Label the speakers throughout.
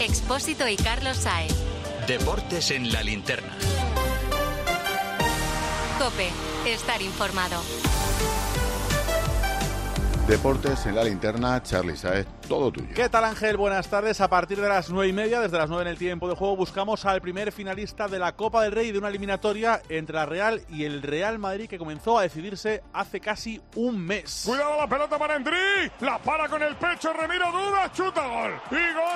Speaker 1: Expósito y Carlos Saez.
Speaker 2: Deportes en la linterna.
Speaker 1: COPE. Estar informado.
Speaker 3: Deportes en la linterna, Charly Saez, todo tuyo.
Speaker 4: ¿Qué tal, Ángel? Buenas tardes. A partir de las 9:30, desde las 9 en el tiempo de juego, buscamos al primer finalista de la Copa del Rey de una eliminatoria entre la Real y el Real Madrid que comenzó a decidirse hace casi un mes.
Speaker 5: Cuidado la pelota para Endrick, la para con el pecho, Remiro duda, chuta, gol. Y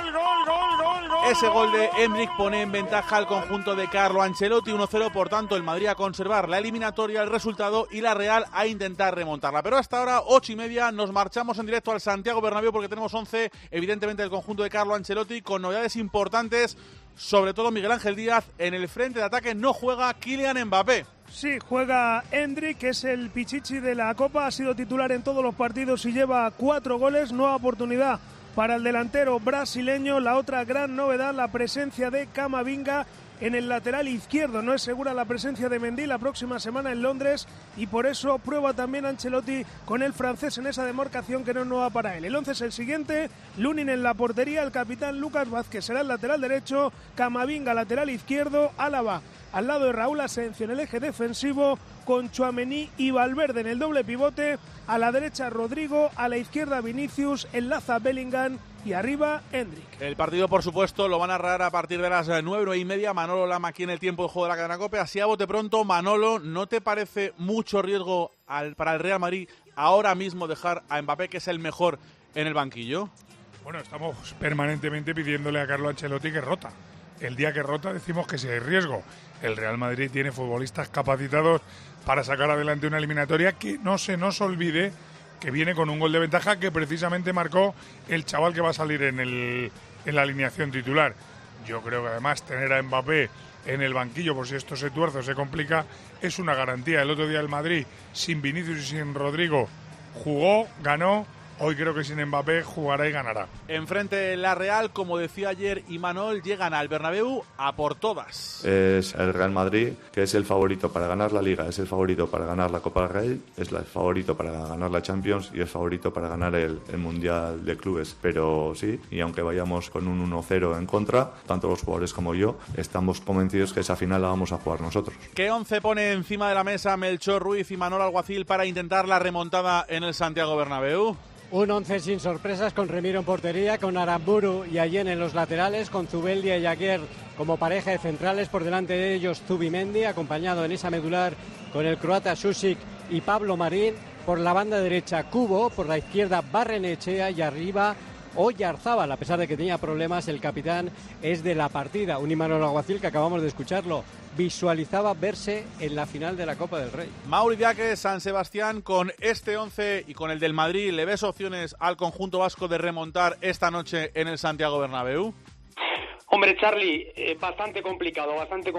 Speaker 5: gol.
Speaker 4: Ese gol de Endrick pone en ventaja al conjunto de Carlo Ancelotti, 1-0, por tanto el Madrid a conservar la eliminatoria, el resultado, y la Real a intentar remontarla. Pero hasta ahora, 8:30, nos marchamos en directo al Santiago Bernabéu porque tenemos 11, evidentemente, del conjunto de Carlo Ancelotti, con novedades importantes, sobre todo Miguel Ángel Díaz. En el frente de ataque no juega Kylian Mbappé.
Speaker 6: Sí, juega Endrick, que es el pichichi de la Copa, ha sido titular en todos los partidos y lleva 4 goles, nueva oportunidad para el delantero brasileño. La otra gran novedad, la presencia de Camavinga en el lateral izquierdo. No es segura la presencia de Mendy la próxima semana en Londres y por eso prueba también Ancelotti con el francés en esa demarcación que no es nueva para él. El 11 es el siguiente: Lunin en la portería, el capitán Lucas Vázquez será el lateral derecho, Camavinga lateral izquierdo, Álava al lado de Raúl Asensio en el eje defensivo, con Tchouaméni y Valverde en el doble pivote, a la derecha Rodrigo, a la izquierda Vinicius, enlaza Bellingham y arriba Endrick.
Speaker 4: El partido, por supuesto, lo van a narrar a partir de las 9:30. Manolo Lama aquí en el tiempo de juego de la cadena COPE. Así a bote pronto, Manolo, ¿no te parece mucho riesgo para el Real Madrid ahora mismo dejar a Mbappé, que es el mejor, en el banquillo?
Speaker 5: Bueno, estamos permanentemente pidiéndole a Carlo Ancelotti que rota. El día que rota decimos que sí hay riesgo. El Real Madrid tiene futbolistas capacitados para sacar adelante una eliminatoria que no se nos olvide que viene con un gol de ventaja que precisamente marcó el chaval que va a salir en la alineación titular. Yo creo que además tener a Mbappé en el banquillo, por si esto se tuerce o se complica, es una garantía. El otro día el Madrid, sin Vinicius y sin Rodrigo, jugó, ganó. Hoy creo que sin Mbappé jugará y ganará.
Speaker 4: Enfrente la Real, como decía ayer Imanol, llegan al Bernabéu a por todas.
Speaker 7: Es el Real Madrid, que es el favorito para ganar la Liga, es el favorito para ganar la Copa del Rey, es el favorito para ganar la Champions y es favorito para ganar el Mundial de Clubes. Pero sí, y aunque vayamos con un 1-0 en contra, tanto los jugadores como yo, estamos convencidos que esa final la vamos a jugar nosotros.
Speaker 4: ¿Qué 11 pone encima de la mesa Melchor Ruiz y Manol Alguacil para intentar la remontada en el Santiago Bernabéu?
Speaker 8: Un 11 sin sorpresas, con Remiro en portería, con Aramburu y Allen en los laterales, con Zubeldia y Jaguer como pareja de centrales, por delante de ellos Zubimendi, acompañado en esa medular con el croata Sušić y Pablo Marín, por la banda derecha Kubo, por la izquierda Barrenechea y arriba Oyarzábal. A pesar de que tenía problemas, el capitán es de la partida. Un Imanol Alguacil que acabamos de escucharlo visualizaba verse en la final de la Copa del Rey.
Speaker 4: Mauri Diaque, San Sebastián, con este 11 y con el del Madrid, ¿le ves opciones al conjunto vasco de remontar esta noche en el Santiago Bernabéu?
Speaker 9: Hombre, Charly, bastante complicado.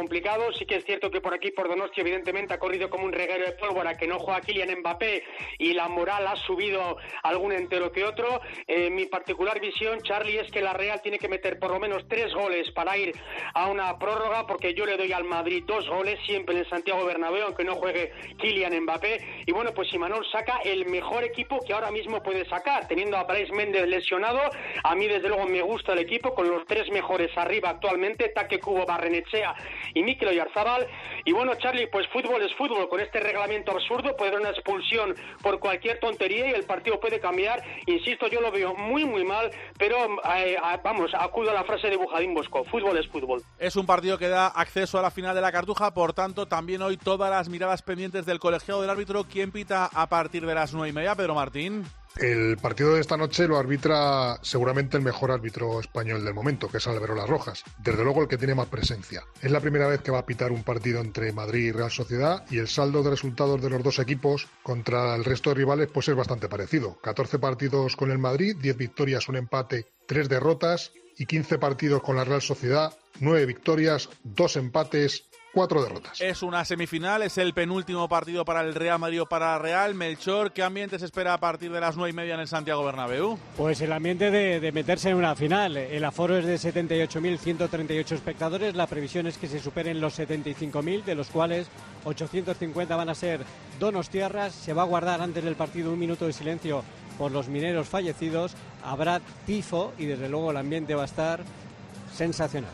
Speaker 9: Sí que es cierto que por aquí, por Donostia, evidentemente ha corrido como un reguero de pólvora, que no juega Kylian Mbappé y la moral ha subido algún entero que otro. Mi particular visión, Charly, es que la Real tiene que meter por lo menos 3 goles para ir a una prórroga, porque yo le doy al Madrid 2 goles siempre en el Santiago Bernabéu, aunque no juegue Kylian Mbappé. Y bueno, pues Imanol saca el mejor equipo que ahora mismo puede sacar, teniendo a Brais Méndez lesionado. A mí, desde luego, me gusta el equipo con los 3 mejores arriba actualmente, Taque, Kubo, Barrenechea y Mikel Oyarzábal. Y bueno, Charly, pues fútbol es fútbol. Con este reglamento absurdo puede haber una expulsión por cualquier tontería y el partido puede cambiar. Insisto, yo lo veo muy muy mal, pero acudo a la frase de Bujadín Bosco: fútbol es fútbol.
Speaker 4: Es un partido que da acceso a la final de la Cartuja, por tanto también hoy todas las miradas pendientes del colegiado del árbitro. ¿Quién pita a partir de las 9:30? Pedro Martín.
Speaker 10: El partido de esta noche lo arbitra seguramente el mejor árbitro español del momento, que es Alberola Rojas. Desde luego el que tiene más presencia. Es la primera vez que va a pitar un partido entre Madrid y Real Sociedad y el saldo de resultados de los dos equipos contra el resto de rivales pues es bastante parecido. 14 partidos con el Madrid, 10 victorias, un empate, 3 derrotas, y 15 partidos con la Real Sociedad, 9 victorias, 2 empates, 4 derrotas.
Speaker 4: Es una semifinal, es el penúltimo partido para el Real Madrid o para Real. Melchor, ¿qué ambiente se espera a partir de las 9:30 en el Santiago Bernabéu?
Speaker 8: Pues el ambiente de meterse en una final. El aforo es de 78.138 espectadores. La previsión es que se superen los 75.000, de los cuales 850 van a ser donostiarras. Se va a guardar antes del partido un minuto de silencio por los mineros fallecidos. Habrá tifo y desde luego el ambiente va a estar sensacional.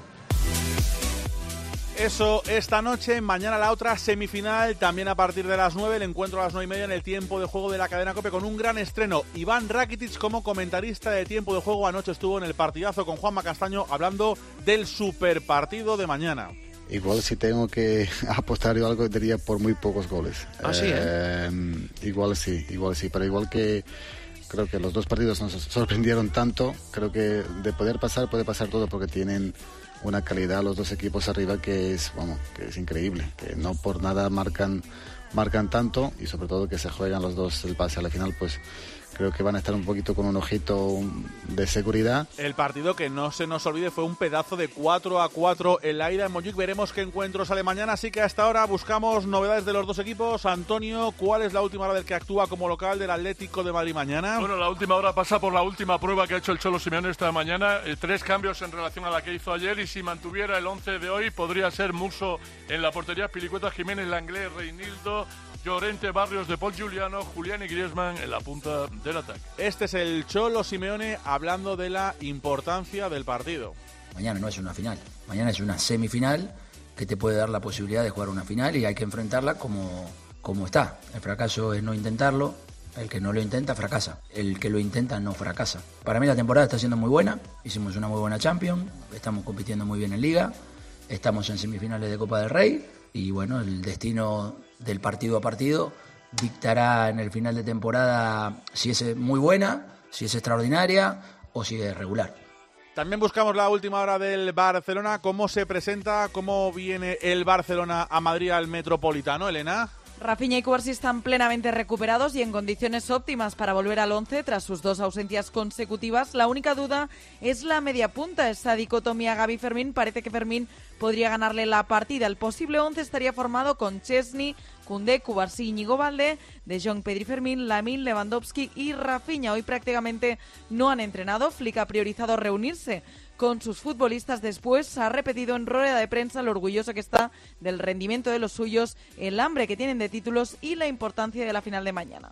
Speaker 4: Eso esta noche, mañana la otra semifinal, también a partir de las 9, el encuentro a las 9:30 en el tiempo de juego de la cadena COPE con un gran estreno. Iván Rakitic como comentarista de tiempo de juego, anoche estuvo en el partidazo con Juanma Castaño hablando del superpartido de mañana.
Speaker 11: Igual si tengo que apostar algo diría por muy pocos goles.
Speaker 12: ¿Sí?
Speaker 11: Igual sí, pero igual que creo que los dos partidos nos sorprendieron tanto, creo que de poder pasar puede pasar todo porque tienen una calidad los dos equipos arriba que es increíble, que no por nada marcan tanto y sobre todo que se juegan los dos el pase a la final, pues creo que van a estar un poquito con un ojito de seguridad.
Speaker 4: El partido, que no se nos olvide, fue un pedazo de 4-4 en la ida en Montjuic. Veremos qué encuentro sale mañana, así que hasta ahora buscamos novedades de los dos equipos. Antonio, ¿cuál es la última hora del que actúa como local del Atlético de Madrid mañana?
Speaker 13: Bueno, la última hora pasa por la última prueba que ha hecho el Cholo Simeone esta mañana. 3 cambios en relación a la que hizo ayer, y si mantuviera el 11 de hoy podría ser Musso en la portería, Pilicueta, Jiménez, Langlés, Reinildo, Llorente, Barrios, De Paul, Giuliano, Julián y Griezmann en la punta del ataque.
Speaker 4: Este es el Cholo Simeone hablando de la importancia del partido.
Speaker 12: Mañana no es una final, mañana es una semifinal que te puede dar la posibilidad de jugar una final y hay que enfrentarla como está. El fracaso es no intentarlo, el que no lo intenta fracasa, el que lo intenta no fracasa. Para mí la temporada está siendo muy buena, hicimos una muy buena Champions, estamos compitiendo muy bien en Liga, estamos en semifinales de Copa del Rey y bueno, el destino del partido a partido dictará en el final de temporada si es muy buena, si es extraordinaria o si es regular.
Speaker 4: También buscamos la última hora del Barcelona. ¿Cómo se presenta? ¿Cómo viene el Barcelona a Madrid al Metropolitano, Elena?
Speaker 14: Rafinha y Cubarsí están plenamente recuperados y en condiciones óptimas para volver al 11 tras sus 2 ausencias consecutivas. La única duda es la media punta. Esa dicotomía Gavi-Fermín. Parece que Fermín podría ganarle la partida. El posible 11 estaría formado con Chesney, Koundé, Cubarsí, Íñigo Baldé, De Jong, Pedri, Fermín, Lamine, Lewandowski y Rafinha. Hoy prácticamente no han entrenado. Flick ha priorizado reunirse con sus futbolistas. Después ha repetido en rueda de prensa lo orgulloso que está del rendimiento de los suyos, el hambre que tienen de títulos y la importancia de la final de mañana.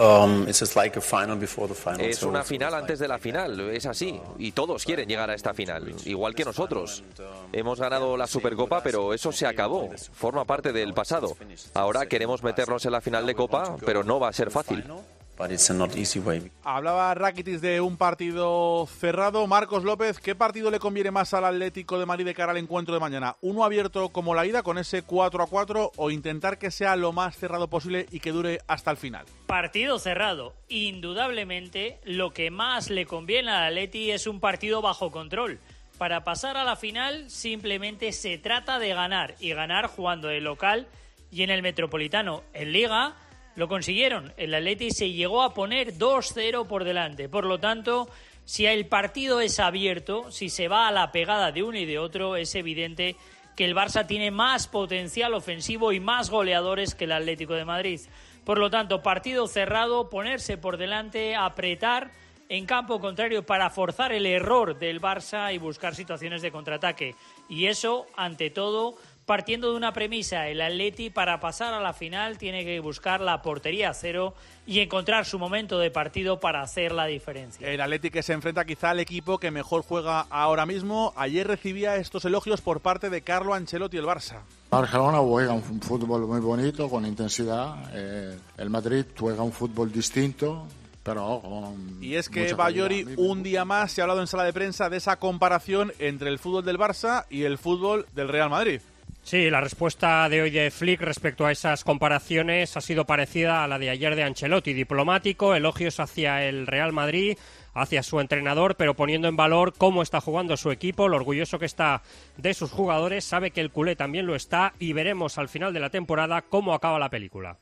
Speaker 15: Es una final antes de la final, es así, y todos quieren llegar a esta final, igual que nosotros. Hemos ganado la Supercopa, pero eso se acabó, forma parte del pasado. Ahora queremos meternos en la final de Copa, pero no va a ser fácil.
Speaker 4: Hablaba Rakitic de un partido cerrado. Marcos López, ¿qué partido le conviene más al Atlético de Madrid de cara al encuentro de mañana? ¿Uno abierto como la ida con ese 4-4 o intentar que sea lo más cerrado posible y que dure hasta el final?
Speaker 16: Partido cerrado. Indudablemente lo que más le conviene al Atleti es un partido bajo control. Para pasar a la final simplemente se trata de ganar, y ganar jugando de local y en el Metropolitano. En Liga lo consiguieron. El Atleti se llegó a poner 2-0 por delante. Por lo tanto, si el partido es abierto, si se va a la pegada de uno y de otro, es evidente que el Barça tiene más potencial ofensivo y más goleadores que el Atlético de Madrid. Por lo tanto, partido cerrado, ponerse por delante, apretar en campo contrario para forzar el error del Barça y buscar situaciones de contraataque. Y eso, ante todo, partiendo de una premisa: el Atleti para pasar a la final tiene que buscar la portería a cero y encontrar su momento de partido para hacer la diferencia.
Speaker 4: El Atleti que se enfrenta quizá al equipo que mejor juega ahora mismo. Ayer recibía estos elogios por parte de Carlo Ancelotti, el Barça.
Speaker 17: Barcelona juega un fútbol muy bonito, con intensidad. El Madrid juega un fútbol distinto.
Speaker 4: Y es que Bayori, un día más se ha hablado en sala de prensa de esa comparación entre el fútbol del Barça y el fútbol del Real Madrid.
Speaker 18: Sí, la respuesta de hoy de Flick respecto a esas comparaciones ha sido parecida a la de ayer de Ancelotti. Diplomático, elogios hacia el Real Madrid, hacia su entrenador, pero poniendo en valor cómo está jugando su equipo, lo orgulloso que está de sus jugadores, sabe que el culé también lo está y veremos al final de la temporada cómo acaba la película.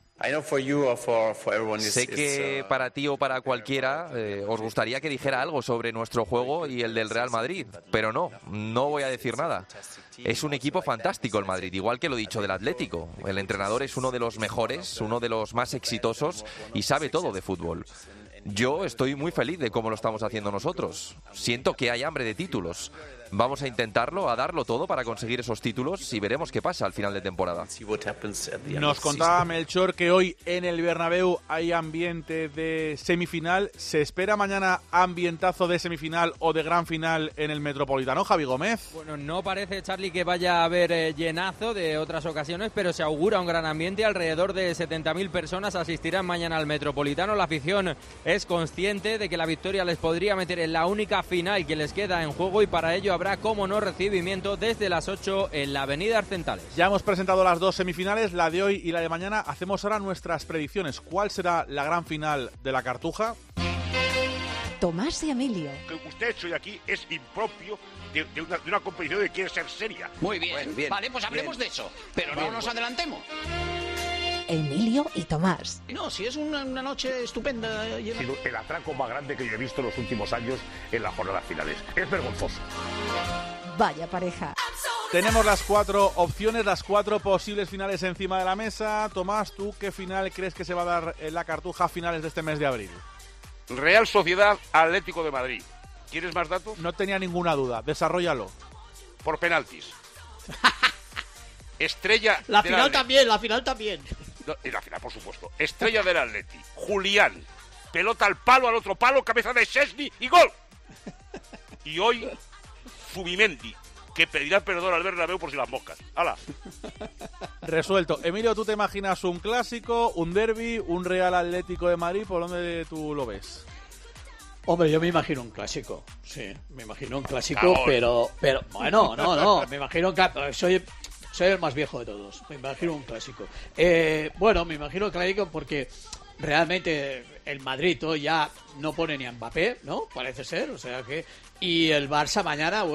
Speaker 15: Sé que para ti o para cualquiera os gustaría que dijera algo sobre nuestro juego y el del Real Madrid, pero no voy a decir nada. Es un equipo fantástico el Madrid, igual que lo dicho del Atlético. El entrenador es uno de los mejores, uno de los más exitosos y sabe todo de fútbol. Yo estoy muy feliz de cómo lo estamos haciendo nosotros. Siento que hay hambre de títulos. Vamos a intentarlo, a darlo todo para conseguir esos títulos y veremos qué pasa al final de temporada.
Speaker 4: Nos contaba Melchor que hoy en el Bernabéu hay ambiente de semifinal. ¿Se espera mañana ambientazo de semifinal o de gran final en el Metropolitano, Javi Gómez?
Speaker 19: Bueno, no parece, Charlie, que vaya a haber llenazo de otras ocasiones, pero se augura un gran ambiente. Alrededor de 70.000 personas asistirán mañana al Metropolitano. La afición es consciente de que la victoria les podría meter en la única final que les queda en juego y para ello habrá, como no, recibimiento desde las 8 en la avenida Arcentales.
Speaker 4: Ya hemos presentado las dos semifinales, la de hoy y la de mañana. Hacemos ahora nuestras predicciones. ¿Cuál será la gran final de la Cartuja?
Speaker 20: Tomás y Emilio.
Speaker 21: Que usted hecho de aquí es impropio de una competición que quiere ser seria.
Speaker 22: Muy bien, bueno, bien, vale, pues hablemos de eso, pero no nos adelantemos.
Speaker 20: Emilio y Tomás.
Speaker 22: No, si es una noche estupenda.
Speaker 21: Ha sido el atraco más grande que yo he visto en los últimos años en las jornadas finales. Es vergonzoso.
Speaker 20: Vaya pareja.
Speaker 4: Tenemos las 4 opciones, las 4 posibles finales encima de la mesa. Tomás, ¿tú qué final crees que se va a dar en la Cartuja a finales de este mes de abril?
Speaker 21: Real Sociedad Atlético de Madrid. ¿Quieres más datos?
Speaker 4: No tenía ninguna duda, desarróllalo.
Speaker 21: Por penaltis. Estrella
Speaker 22: la final Atleti. También, la final también.
Speaker 21: No, y la final, por supuesto. Estrella del Atleti. Julián. Pelota al palo, al otro palo, cabeza de Szczęsny y gol. Y hoy, Zubimendi, que pedirá perdón al Bernabéu por si las moscas. ¡Hala!
Speaker 4: Resuelto. Emilio, ¿tú te imaginas un clásico, un derbi, un Real Atlético de Madrid? ¿Por dónde tú lo ves?
Speaker 22: Hombre, yo me imagino un clásico. Sí, me imagino un clásico, pero bueno, no. Me imagino que soy el más viejo de todos. Me imagino un clásico. Bueno, me imagino un clásico porque realmente el Madrid ya no pone ni a Mbappé, ¿no? Parece ser, o sea que... Y el Barça mañana,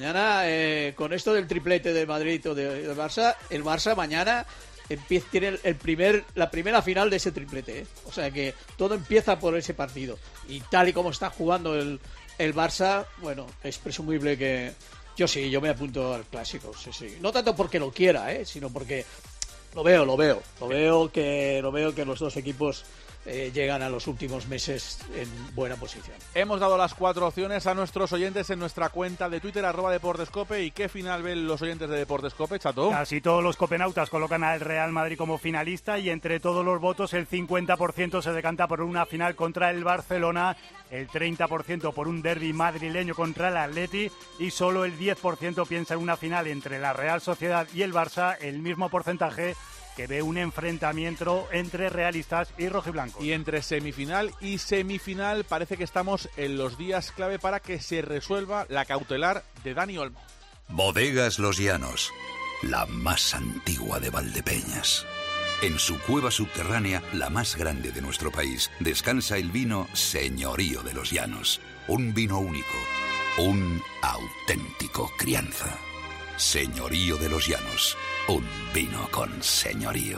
Speaker 22: con esto del triplete de Madrid o del Barça, el Barça mañana tiene la primera final de ese triplete, O sea que todo empieza por ese partido. Y tal y como está jugando el Barça, bueno, es presumible que... Yo me apunto al clásico, sí. No tanto porque lo quiera, sino porque lo veo que los dos equipos llegan a los últimos meses en buena posición.
Speaker 4: Hemos dado las 4 opciones a nuestros oyentes en nuestra cuenta de Twitter, @Deportescope. ¿Y qué final ven los oyentes de Deportescope, Chato?
Speaker 23: Casi todos los copenautas colocan al Real Madrid como finalista y entre todos los votos el 50% se decanta por una final contra el Barcelona, el 30% por un derbi madrileño contra el Atleti y solo el 10% piensa en una final entre la Real Sociedad y el Barça, el mismo porcentaje que ve un enfrentamiento entre realistas y rojiblancos.
Speaker 4: Y entre semifinal y semifinal parece que estamos en los días clave para que se resuelva la cautelar de Dani Olmo.
Speaker 24: Bodegas Los Llanos, la más antigua de Valdepeñas. En su cueva subterránea, la más grande de nuestro país, descansa el vino Señorío de los Llanos. Un vino único, un auténtico crianza. Señorío de los Llanos, un vino con señorío.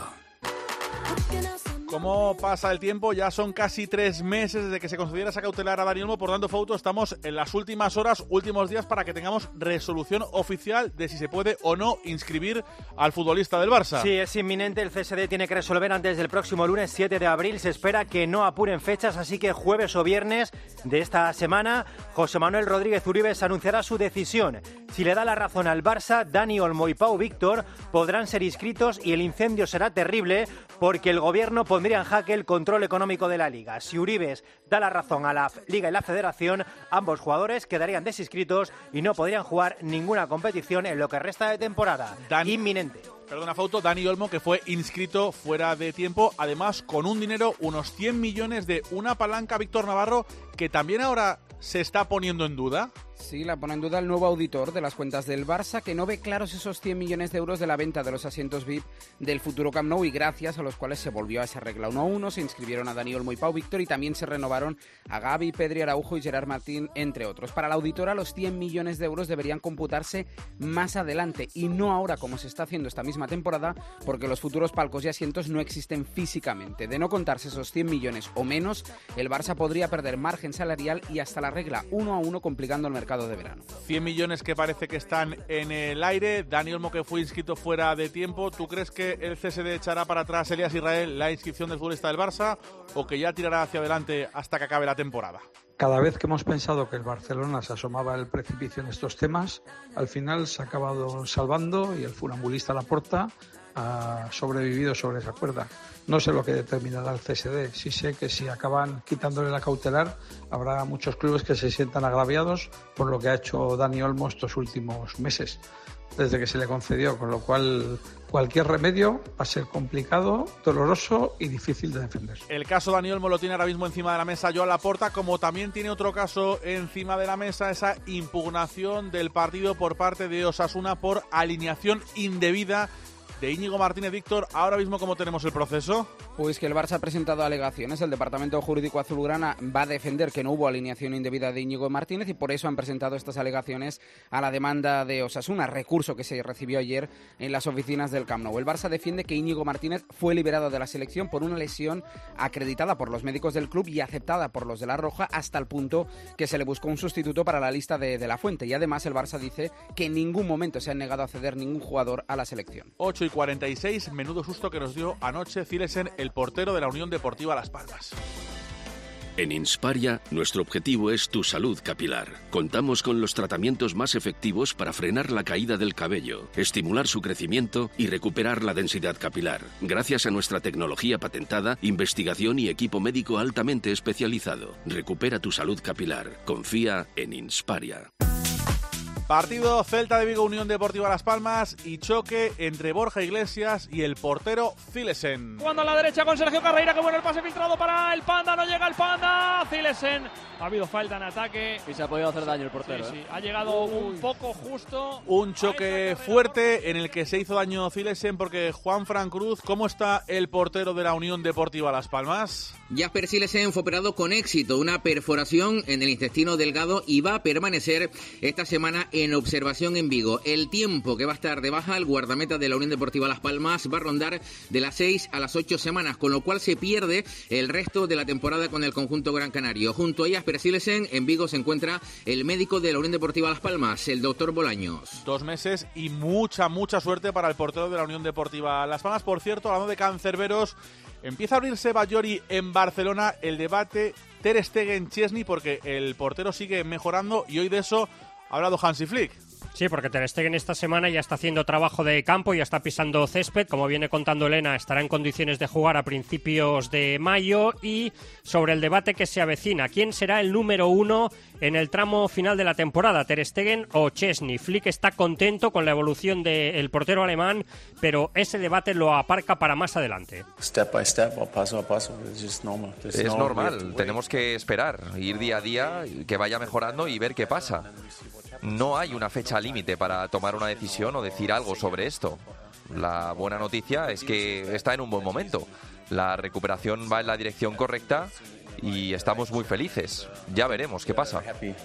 Speaker 4: ¿Cómo pasa el tiempo? Ya son casi 3 meses desde que se concediera esa cautelar a Dani Olmo. Por tanto, Fauto, estamos en las últimas horas, últimos días para que tengamos resolución oficial de si se puede o no inscribir al futbolista del Barça.
Speaker 25: Sí, es inminente. El CSD tiene que resolver antes del próximo lunes 7 de abril. Se espera que no apuren fechas, así que jueves o viernes de esta semana, José Manuel Rodríguez Uribes anunciará su decisión. Si le da la razón al Barça, Dani Olmo y Pau Víctor podrán ser inscritos y el incendio será terrible porque el gobierno pondría en jaque el control económico de la Liga. Si Uribes da la razón a la Liga y la Federación, ambos jugadores quedarían desinscritos y no podrían jugar ninguna competición en lo que resta de temporada. Inminente.
Speaker 4: Perdona, Fauto, Dani Olmo, que fue inscrito fuera de tiempo, además con un dinero, unos 100 millones de una palanca, Víctor Navarro, que también ahora se está poniendo en duda.
Speaker 26: Sí, la pone en duda el nuevo auditor de las cuentas del Barça, que no ve claros esos 100 millones de euros de la venta de los asientos VIP del futuro Camp Nou y gracias a los cuales se volvió a esa regla 1-1, se inscribieron a Dani Olmo y Pau Víctor y también se renovaron a Gavi, Pedri, Araujo y Gerard Martín, entre otros. Para la auditora, los 100 millones de euros deberían computarse más adelante y no ahora como se está haciendo esta misma temporada, porque los futuros palcos y asientos no existen físicamente. De no contarse esos 100 millones o menos, el Barça podría perder margen salarial y hasta la regla 1-1 complicando el mercado mercado de verano.
Speaker 4: 100 millones que parece que están en el aire. Dani Olmo, que fue inscrito fuera de tiempo. ¿Tú crees que el CSD echará para atrás, Elías Israel, la inscripción del futbolista del Barça o que ya tirará hacia adelante hasta que acabe la temporada?
Speaker 1: Cada vez que hemos pensado que el Barcelona se asomaba al precipicio en estos temas, al final se ha acabado salvando y el funambulista Laporta ha sobrevivido sobre esa cuerda. No sé lo que determinará el CSD. Sí sé que si acaban quitándole la cautelar, habrá muchos clubes que se sientan agraviados por lo que ha hecho Dani Olmo estos últimos meses, desde que se le concedió, con lo cual cualquier remedio va a ser complicado, doloroso y difícil de defender.
Speaker 4: El caso Dani Olmo lo tiene ahora mismo encima de la mesa Joan Laporta, como también tiene otro caso encima de la mesa, esa impugnación del partido por parte de Osasuna por alineación indebida de Íñigo Martínez. Víctor, ahora mismo, ¿cómo tenemos el proceso?
Speaker 26: Pues que el Barça ha presentado alegaciones. El Departamento Jurídico Azulgrana va a defender que no hubo alineación indebida de Íñigo Martínez y por eso han presentado estas alegaciones a la demanda de Osasuna, recurso que se recibió ayer en las oficinas del Camp Nou. El Barça defiende que Íñigo Martínez fue liberado de la selección por una lesión acreditada por los médicos del club y aceptada por los de La Roja, hasta el punto que se le buscó un sustituto para la lista de La Fuente. Y además el Barça dice que en ningún momento se han negado a ceder ningún jugador a la selección.
Speaker 4: 8:46, menudo susto que nos dio anoche Zilesen, el portero de la Unión Deportiva Las Palmas.
Speaker 2: En Insparia, nuestro objetivo es tu salud capilar. Contamos con los tratamientos más efectivos para frenar la caída del cabello, estimular su crecimiento y recuperar la densidad capilar. Gracias a nuestra tecnología patentada, investigación y equipo médico altamente especializado. Recupera tu salud capilar. Confía en Insparia.
Speaker 4: Partido Celta de Vigo, Unión Deportiva Las Palmas y choque entre Borja Iglesias y el portero Zilesen.
Speaker 3: Jugando a la derecha con Sergio Carreira, que bueno el pase filtrado para el Panda, no llega el Panda, Zilesen. Ha habido falta en ataque.
Speaker 5: Y se ha podido hacer daño el portero.
Speaker 3: Sí. Ha llegado un poco justo.
Speaker 4: Un choque fuerte en el que se hizo daño Zilesen porque Juanfran Cruz, ¿cómo está el portero de la Unión Deportiva Las Palmas?
Speaker 6: Jasper Zilesen fue operado con éxito, una perforación en el intestino delgado y va a permanecer esta semana en observación en Vigo. El tiempo que va a estar de baja el guardameta de la Unión Deportiva Las Palmas va a rondar de las 6 a las 8 semanas, con lo cual se pierde el resto de la temporada con el conjunto gran canario. Junto a Jasper Zilesen, en Vigo se encuentra el médico de la Unión Deportiva Las Palmas, el doctor Bolaños.
Speaker 4: 2 meses y mucha suerte para el portero de la Unión Deportiva Las Palmas. Por cierto, hablando de cancerberos, empieza a abrirse Bayori en Barcelona el debate Ter Stegen-Chesney, porque el portero sigue mejorando y hoy de eso ha hablado Hansi Flick.
Speaker 18: Sí, porque Ter Stegen esta semana ya está haciendo trabajo de campo, ya está pisando césped. Como viene contando Elena, estará en condiciones de jugar a principios de mayo. Y sobre el debate que se avecina, ¿quién será el número 1 en el tramo final de la temporada, Ter Stegen o Chesney? Flick está contento con la evolución del portero alemán, pero ese debate lo aparca para más adelante.
Speaker 7: Step by step, o paso a paso, es normal.
Speaker 15: Es normal, tenemos que esperar, ir día a día, que vaya mejorando y ver qué pasa. No hay una fecha límite para tomar una decisión o decir algo sobre esto. La buena noticia es que está en un buen momento. La recuperación va en la dirección correcta y estamos muy felices. Ya veremos qué pasa.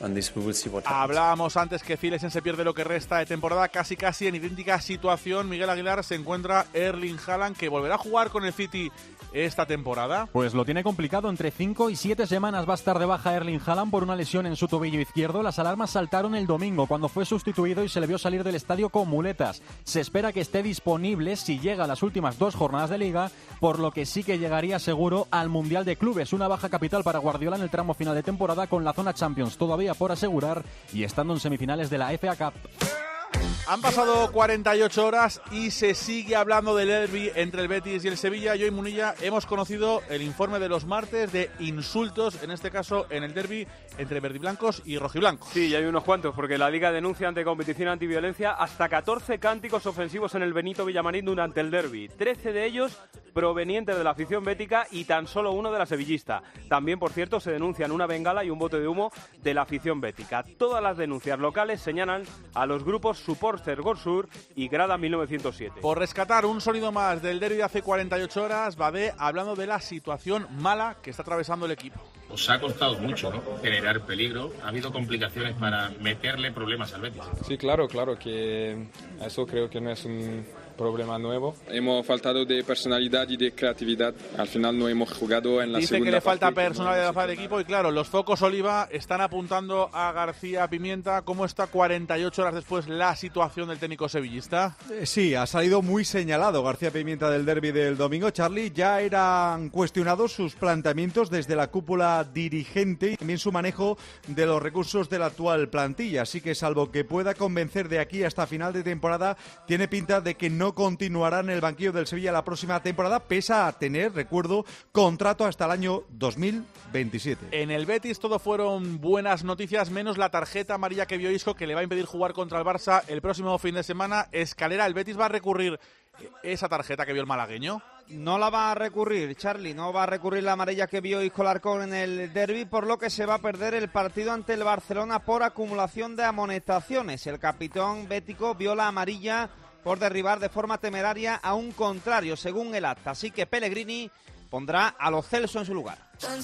Speaker 4: Hablábamos antes que Zilesen se pierde lo que resta de temporada, casi en idéntica situación. Miguel Aguilar, se encuentra Erling Haaland, que volverá a jugar con el City esta temporada.
Speaker 27: Pues lo tiene complicado, entre 5 y 7 semanas va a estar de baja Erling Haaland por una lesión en su tobillo izquierdo. Las alarmas saltaron el domingo cuando fue sustituido y se le vio salir del estadio con muletas. Se espera que esté disponible si llega a las últimas 2 jornadas de Liga, por lo que sí que llegaría seguro al Mundial de Clubes. Una baja capital para Guardiola en el tramo final de temporada, con la zona Champions todavía por asegurar y estando en semifinales de la FA Cup.
Speaker 4: Han pasado 48 horas y se sigue hablando del derbi entre el Betis y el Sevilla. Y hoy, Munilla, hemos conocido el informe de los martes de insultos, en este caso en el derbi entre verdiblancos y rojiblancos.
Speaker 28: Sí, y hay unos cuantos, porque la Liga denuncia ante Competición Antiviolencia hasta 14 cánticos ofensivos en el Benito Villamarín durante el derbi. 13 de ellos provenientes de la afición bética y tan solo uno de la sevillista. También, por cierto, se denuncian una bengala y un bote de humo de la afición bética. Todas las denuncias locales señalan a los grupos Supporter Gorsur y Grada 1907.
Speaker 4: Por rescatar un sonido más del derbi de hace 48 horas, Badé hablando de la situación mala que está atravesando el equipo.
Speaker 29: Os ha costado mucho, ¿no?, generar peligro. Ha habido complicaciones para meterle problemas al Betis.
Speaker 30: Sí, claro, que eso creo que no es un
Speaker 5: problema nuevo. Hemos faltado de personalidad y de creatividad. Al final no hemos jugado en la
Speaker 4: Dice
Speaker 5: segunda
Speaker 4: que le falta
Speaker 5: parte.
Speaker 4: personalidad al equipo y claro, los focos Oliva están apuntando a García Pimienta. ¿Cómo está 48 horas después la situación del técnico sevillista?
Speaker 8: Sí, ha salido muy señalado García Pimienta del derbi del domingo. Charlie, ya eran cuestionados sus planteamientos desde la cúpula dirigente y también su manejo de los recursos de la actual plantilla. Así que salvo que pueda convencer de aquí hasta final de temporada, tiene pinta de que no continuará en el banquillo del Sevilla la próxima temporada, pese a tener, recuerdo, contrato hasta el año 2027.
Speaker 4: En el Betis todo fueron buenas noticias, menos la tarjeta amarilla que vio Isco, que le va a impedir jugar contra el Barça el próximo fin de semana. Escalera, ¿el Betis va a recurrir esa tarjeta que vio el malagueño?
Speaker 9: No la va a recurrir, Charlie, no va a recurrir la amarilla que vio Isco Larcón en el derbi, por lo que se va a perder el partido ante el Barcelona por acumulación de amonestaciones. El capitán bético vio la amarilla por derribar de forma temeraria a un contrario, según el acta. Así que Pellegrini pondrá a Lo Celso en su lugar.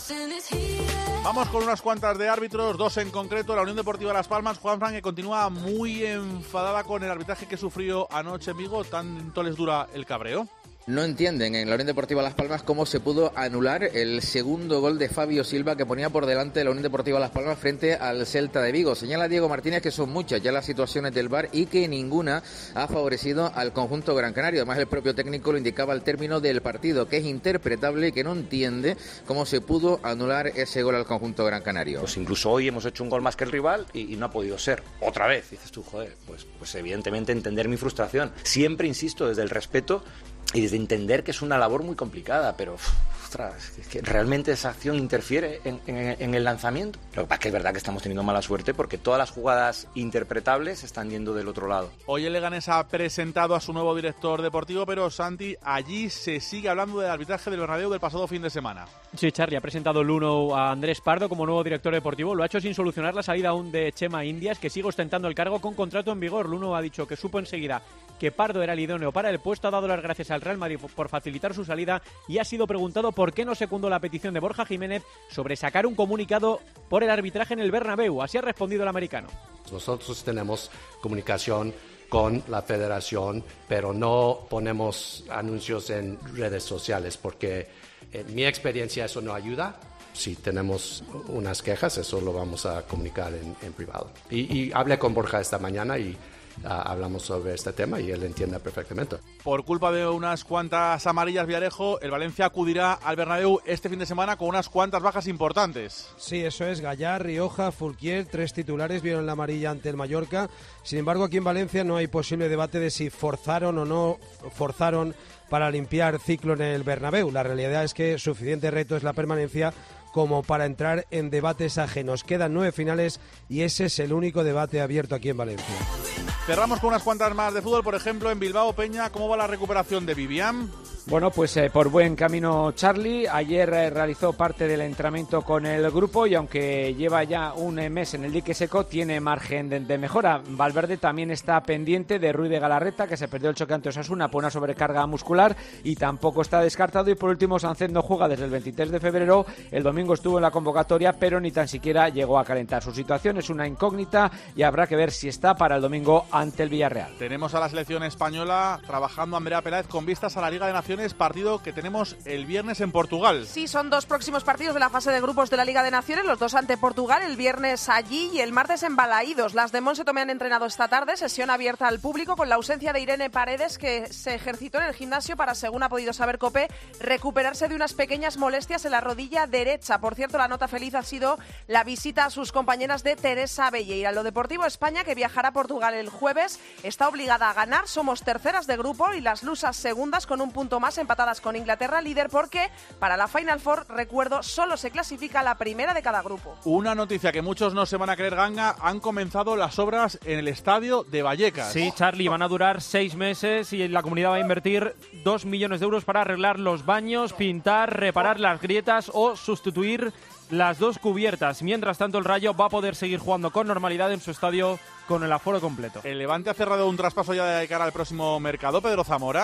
Speaker 4: Vamos con unas cuantas de árbitros, dos en concreto. La Unión Deportiva Las Palmas, Juanfran, que continúa muy enfadada con el arbitraje que sufrió anoche en Vigo. ¿Tanto les dura el cabreo?
Speaker 6: No entienden en la Unión Deportiva Las Palmas cómo se pudo anular el segundo gol de Fabio Silva, que ponía por delante de la Unión Deportiva Las Palmas frente al Celta de Vigo. Señala Diego Martínez que son muchas ya las situaciones del VAR y que ninguna ha favorecido al conjunto gran canario. Además, el propio técnico lo indicaba al término del partido, que es interpretable y que no entiende cómo se pudo anular ese gol al conjunto gran canario.
Speaker 10: Pues incluso hoy hemos hecho un gol más que el rival y no ha podido ser. Otra vez, dices tú, joder, pues evidentemente entender mi frustración. Siempre insisto desde el respeto y desde entender que es una labor muy complicada, pero ostras, es que realmente esa acción interfiere en el lanzamiento. Lo que pasa es que es verdad que estamos teniendo mala suerte porque todas las jugadas interpretables están yendo del otro lado.
Speaker 4: Hoy el Leganés ha presentado a su nuevo director deportivo, pero Santi, allí se sigue hablando del arbitraje del Bernabéu del pasado fin de semana.
Speaker 3: Sí, Charlie, ha presentado Luno a Andrés Pardo como nuevo director deportivo. Lo ha hecho sin solucionar la salida aún de Chema Indias, que sigue ostentando el cargo con contrato en vigor. Luno ha dicho que supo enseguida que Pardo era el idóneo para el puesto, ha dado las gracias al Real Madrid por facilitar su salida y ha sido preguntado por qué no secundó la petición de Borja Jiménez sobre sacar un comunicado por el arbitraje en el Bernabéu. Así ha respondido el americano.
Speaker 11: Nosotros tenemos comunicación con la federación, pero no ponemos anuncios en redes sociales porque en mi experiencia eso no ayuda. Si tenemos unas quejas, eso lo vamos a comunicar en privado. Y hablé con Borja esta mañana y hablamos sobre este tema y él entiende perfectamente.
Speaker 4: Por culpa de unas cuantas amarillas, Villarejo, el Valencia acudirá al Bernabéu este fin de semana con unas cuantas bajas importantes.
Speaker 12: Sí, eso es. Gallar, Rioja, Fulquier, 3 titulares vieron la amarilla ante el Mallorca. Sin embargo, aquí en Valencia no hay posible debate de si forzaron o no forzaron para limpiar ciclo en el Bernabéu. La realidad es que suficiente reto es la permanencia como para entrar en debates ajenos. Quedan 9 finales y ese es el único debate abierto aquí en Valencia.
Speaker 4: Cerramos con unas cuantas más de fútbol, por ejemplo, en Bilbao, Peña, ¿cómo va la recuperación de Vivian?
Speaker 26: Bueno, pues por buen camino Charlie. Ayer realizó parte del entrenamiento con el grupo y aunque lleva ya un mes en el dique seco, tiene margen de mejora. Valverde también está pendiente de Ruiz de Galarreta, que se perdió el choque ante Osasuna por una sobrecarga muscular y tampoco está descartado. Y por último, Sánchez no juega desde el 23 de febrero. El domingo estuvo en la convocatoria, pero ni tan siquiera llegó a calentar. Su situación es una incógnita y habrá que ver si está para el domingo ante el Villarreal.
Speaker 4: Tenemos a la selección española trabajando Andrea Peláez con vistas a la Liga de Naciones, partido que tenemos el viernes en Portugal.
Speaker 13: Sí, son 2 próximos partidos de la fase de grupos de la Liga de Naciones, los 2 ante Portugal, el viernes allí y el martes en Balaídos. Las de Monse Tomé han entrenado esta tarde, sesión abierta al público con la ausencia de Irene Paredes, que se ejercitó en el gimnasio para, según ha podido saber COPE, recuperarse de unas pequeñas molestias en la rodilla derecha. Por cierto, la nota feliz ha sido la visita a sus compañeras de Teresa Belleira. Lo Deportivo España, que viajará a Portugal el jueves, está obligada a ganar. Somos terceras de grupo y las lusas segundas con un punto más, empatadas con Inglaterra líder, porque para la Final Four, recuerdo, solo se clasifica la primera de cada grupo.
Speaker 4: Una noticia que muchos no se van a creer, Ganga, han comenzado las obras en el estadio de Vallecas.
Speaker 3: Sí, Charlie, van a durar 6 meses y la comunidad va a invertir 2 millones de euros para arreglar los baños, pintar, reparar las grietas o sustituir las 2 cubiertas. Mientras tanto, el Rayo va a poder seguir jugando con normalidad en su estadio con el aforo completo.
Speaker 4: El Levante ha cerrado un traspaso ya de cara al próximo mercado, Pedro Zamora.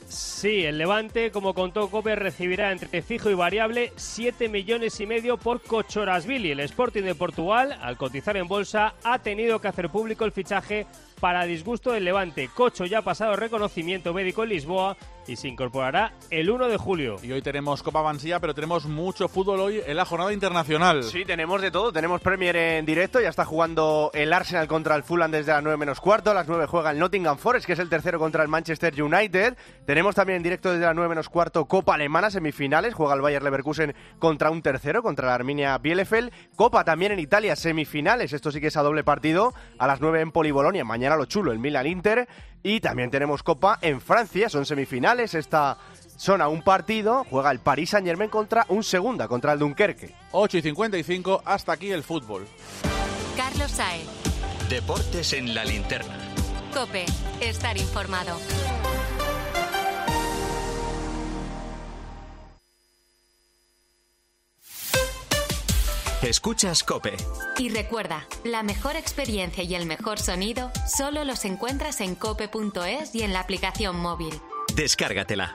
Speaker 18: Sí, el Levante, como contó COPE, recibirá entre fijo y variable 7,5 millones por Cochorasvili. El Sporting de Portugal, al cotizar en bolsa, ha tenido que hacer público el fichaje para disgusto del Levante. Cocho ya ha pasado reconocimiento médico en Lisboa y se incorporará el 1 de julio.
Speaker 4: Y hoy tenemos Copa Mansilla, pero tenemos mucho fútbol hoy en la jornada internacional.
Speaker 14: Sí, tenemos de todo. Tenemos Premier en directo. Ya está jugando el Arsenal contra el Fulham desde las 9 menos cuarto. A las 9 juega el Nottingham Forest, que es el tercero, contra el Manchester United. Tenemos también en directo desde las 9 menos cuarto Copa Alemana, semifinales. Juega el Bayer Leverkusen contra un tercero, contra la Arminia Bielefeld. Copa también en Italia, semifinales. Esto sí que es a doble partido. A las 9 en Poli-Bolonia. Mañana lo chulo, el Milan-Inter. Y también tenemos Copa en Francia, son semifinales, son a un partido, juega el Paris Saint-Germain contra un segunda, contra el Dunkerque.
Speaker 4: 8:55, hasta aquí el fútbol.
Speaker 16: Carlos Saez.
Speaker 17: Deportes en la linterna.
Speaker 16: COPE, estar informado.
Speaker 17: Escuchas COPE.
Speaker 16: Y recuerda, la mejor experiencia y el mejor sonido solo los encuentras en cope.es y en la aplicación móvil.
Speaker 17: Descárgatela.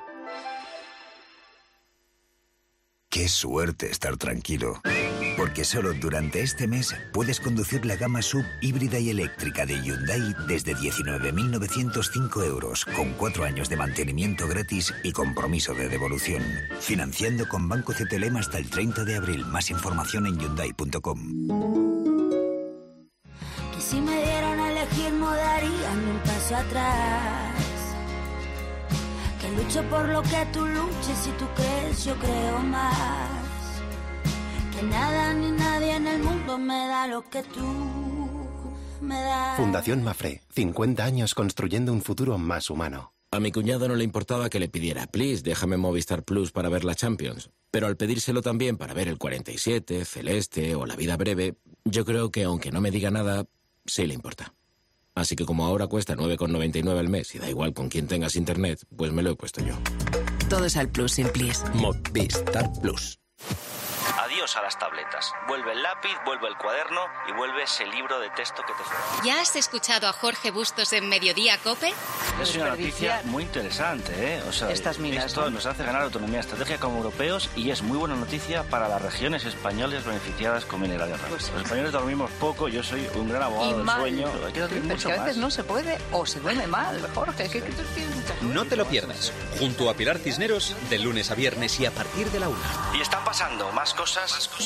Speaker 19: Qué suerte estar tranquilo, porque solo durante este mes puedes conducir la gama SUV híbrida y eléctrica de Hyundai desde 19.905 euros, con 4 años de mantenimiento gratis y compromiso de devolución. Financiando con Banco CTLM hasta el 30 de abril. Más información en Hyundai.com.
Speaker 20: Que si me dieran a elegir no daría ni un paso atrás. Que lucho por lo que tú luches, si tú crees yo creo más. Que nada ni nadie en el mundo me da lo que tú me das.
Speaker 21: Fundación Mafre, 50 años construyendo un futuro más humano.
Speaker 22: A mi cuñado no le importaba que le pidiera, please, déjame Movistar Plus para ver la Champions. Pero al pedírselo también para ver el 47, Celeste o La Vida Breve, yo creo que aunque no me diga nada, sí le importa. Así que como ahora cuesta 9,99 al mes y da igual con quién tengas internet, pues me lo he puesto yo.
Speaker 23: Todo es al Plus sin Please.
Speaker 22: Movistar Plus.
Speaker 24: Adiós a las tabletas. Vuelve el lápiz, vuelve el cuaderno y vuelve ese libro de texto que te forma.
Speaker 16: ¿Ya has escuchado a Jorge Bustos en Mediodía COPE?
Speaker 24: Es una noticia muy interesante, ¿eh? O sea,
Speaker 23: estas minas,
Speaker 24: esto, ¿no?, nos hace ganar autonomía estratégica como europeos y es muy buena noticia para las regiones españolas beneficiadas con minerales raros. Los españoles dormimos poco, yo soy un gran abogado del sueño. Hay que dormir mucho
Speaker 23: que a veces
Speaker 24: más.
Speaker 23: no se puede o se duerme mal, Jorge. Que tú tienes muchas cosas.
Speaker 17: No te lo pierdas. Junto a Pilar Cisneros, de lunes a viernes y a partir de la 1.
Speaker 24: Y están pasando más cosas.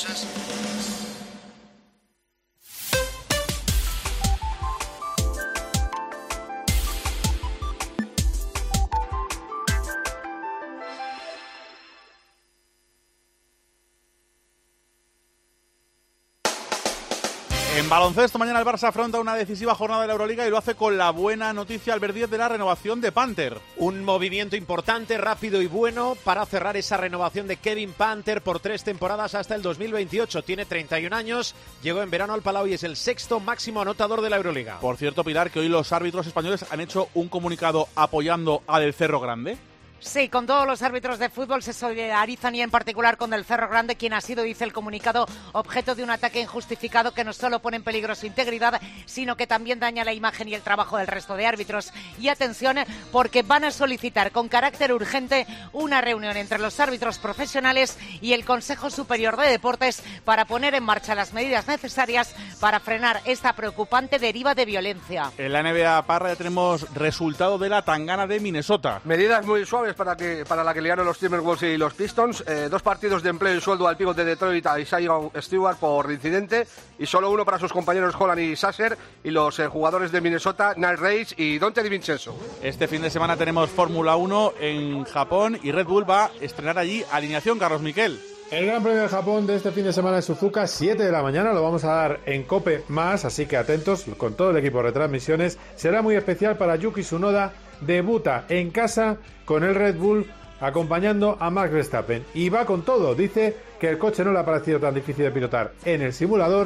Speaker 4: En baloncesto, mañana el Barça afronta una decisiva jornada de la Euroliga y lo hace con la buena noticia, Albert Díez, de la renovación de Panther.
Speaker 19: Un movimiento importante, rápido y bueno para cerrar esa renovación de Kevin Panther por 3 temporadas hasta el 2028. Tiene 31 años, llegó en verano al Palau y es el 6º máximo anotador de la Euroliga.
Speaker 4: Por cierto, Pilar, que hoy los árbitros españoles han hecho un comunicado apoyando a Del Cerro Grande.
Speaker 30: Sí, con todos los árbitros de fútbol se solidarizan y en particular con Del Cerro Grande, quien ha sido, dice el comunicado, objeto de un ataque injustificado que no solo pone en peligro su integridad, sino que también daña la imagen y el trabajo del resto de árbitros. Y atención, porque van a solicitar con carácter urgente una reunión entre los árbitros profesionales y el Consejo Superior de Deportes para poner en marcha las medidas necesarias para frenar esta preocupante deriva de violencia.
Speaker 4: En la NBA, Parra, ya tenemos resultado de la tangana de Minnesota.
Speaker 31: Medidas muy suaves para la que liaron los Timberwolves y los Pistons. 2 partidos de empleo y sueldo al pívot de Detroit, a Isaiah Stewart, por incidente, y solo uno para sus compañeros Holland y Sasser, y los jugadores de Minnesota, Nile Reis y Dante DiVincenzo.
Speaker 4: Este fin de semana tenemos Fórmula 1 en Japón y Red Bull va a estrenar allí alineación, Carlos Miquel.
Speaker 32: El Gran Premio de Japón de este fin de semana en Suzuka, 7 de la mañana, lo vamos a dar en COPE+, así que atentos con todo el equipo de retransmisiones. Será muy especial para Yuki Tsunoda, debuta en casa con el Red Bull acompañando a Max Verstappen y va con todo. Dice que el coche no le ha parecido tan difícil de pilotar en el simulador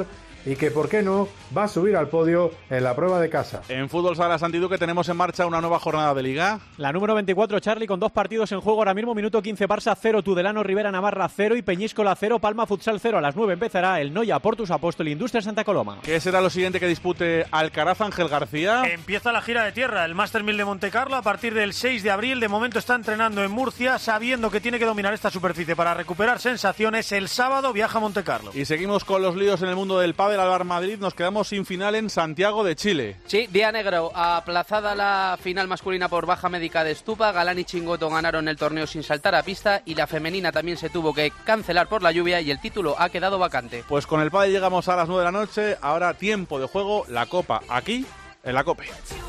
Speaker 32: y que, por qué no, va a subir al podio en la prueba de casa.
Speaker 4: En Fútbol Sala Santiduque tenemos en marcha una nueva jornada de Liga.
Speaker 3: La número 24, Charlie, con 2 partidos en juego ahora mismo. Minuto 15, Barça 0, Tudelano Rivera Navarra 0 y Peñíscola 0, Palma Futsal 0. A las 9 empezará el Noia Portus Apóstol Industria Santa Coloma.
Speaker 4: ¿Qué será lo siguiente que dispute Alcaraz, Ángel García?
Speaker 1: Empieza la gira de tierra, el Master 1000 de Montecarlo a partir del 6 de abril. De momento está entrenando en Murcia, sabiendo que tiene que dominar esta superficie para recuperar sensaciones. El sábado viaja a Montecarlo.
Speaker 4: Y seguimos con los líos en el mundo del pádel. Alvar Madrid, nos quedamos sin final en Santiago de Chile.
Speaker 2: Sí, día negro, aplazada la final masculina por baja médica de Estupa. Galán y Chingoto ganaron el torneo sin saltar a pista y la femenina también se tuvo que cancelar por la lluvia y el título ha quedado vacante.
Speaker 4: Pues con el pádel llegamos a las 9 de la noche, ahora tiempo de juego, la Copa aquí en la COPE.